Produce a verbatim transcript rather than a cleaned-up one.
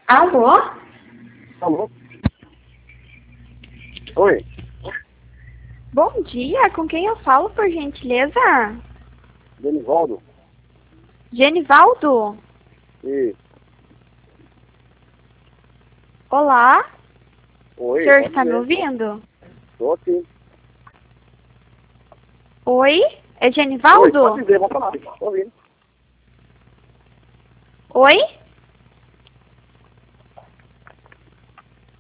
Alô? Alô? Oi, Bom dia, com quem eu falo, por gentileza? Denivaldo. Genivaldo? E, Olá? oi, O senhor pode está me dizer. ouvindo? Tô aqui. Oi? É Oi, Genivaldo? pode dizer, vamos falar. Tô ouvindo. Oi?